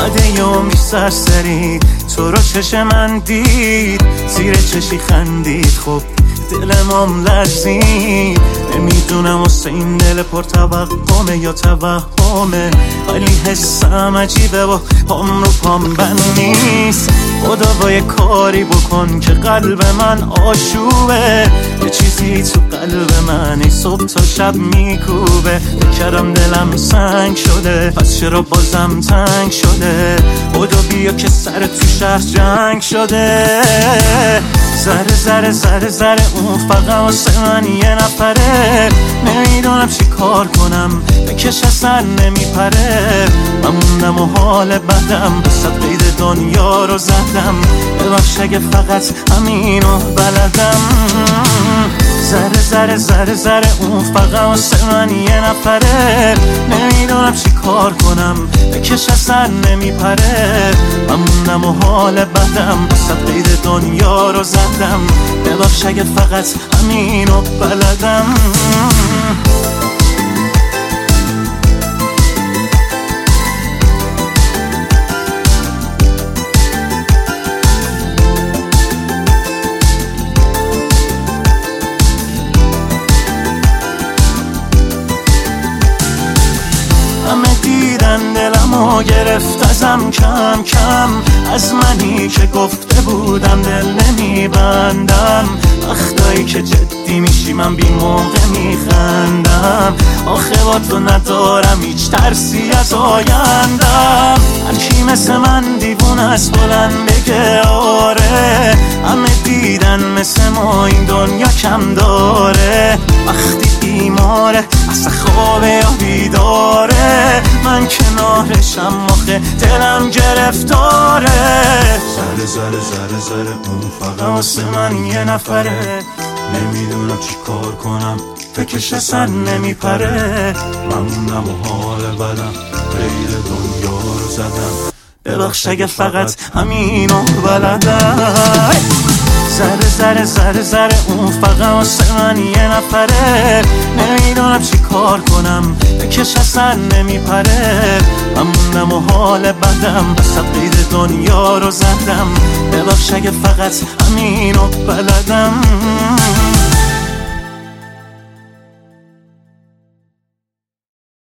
بعد یه عمری سرسری تو رو چش من دید، زیر چشی خندید، خب دلم لرزید. نمیدونم واسه این دل پر توقمه یا توهمه، ولی حسم عجیبه و پام رو پام بند نیست. خدا با یه کاری بکن که قلب من آشوبه، یه چیزی تو قلب من ای صبح تا شب میکوبه. بکرم دلم سنگ شده، پس چرا بازم تنگ شده؟ خدا بیا که سر تو شهر جنگ شده. ذره ذره ذره ذره اون فقط واسه من یه نفره، نمیدونم چی کار کنم بکش اصلا نمیپره. من موندم و حال بدم، بسد قید دنیا رو زدم، ببخش اگه فقط همینو بلدم. ذره ذره ذره ذره اون فقط واسه من یه نفره، نمیدونم چی کار کنم بکش اصلا نمیپره. من موندم و حال بدم، بسد قید دنیا رو زدم، ببخش اگه فقط همینو بلدم. همه دیدن دلمو گرفت ازم کم کم، از منی که گفته بودم دل نمیبندم. وقتایی که جدی میشی من بی موقع میخندم، آخه با تو ندارم هیچ ترسی از آیندم. هرکی مثل من دیوونه است بلند بگه آره، همه دیدن مثل ما این دنیا کم داره. وقتی بیماره اصلا خوابه یا بیداره، من کنارشم آخه دلم گرفتاره. ذره ذره ذره ذره اون فقط واسه من یه نفره، نمیدونم چی کار کنم فکرش اصلا نمیپره. من موندم و حال بدم، غیر دنیا رو زدم، ببخش اگه فقط همینو بلدم. ذره ذره ذره ذره اون فقط واسه من یه نفره، نمیدونم چی کار کنم بکش اصلا نمیپره. من موندم و حال بدم، بسد قید دنیا رو زدم، ببخش اگه فقط همینو بلدم.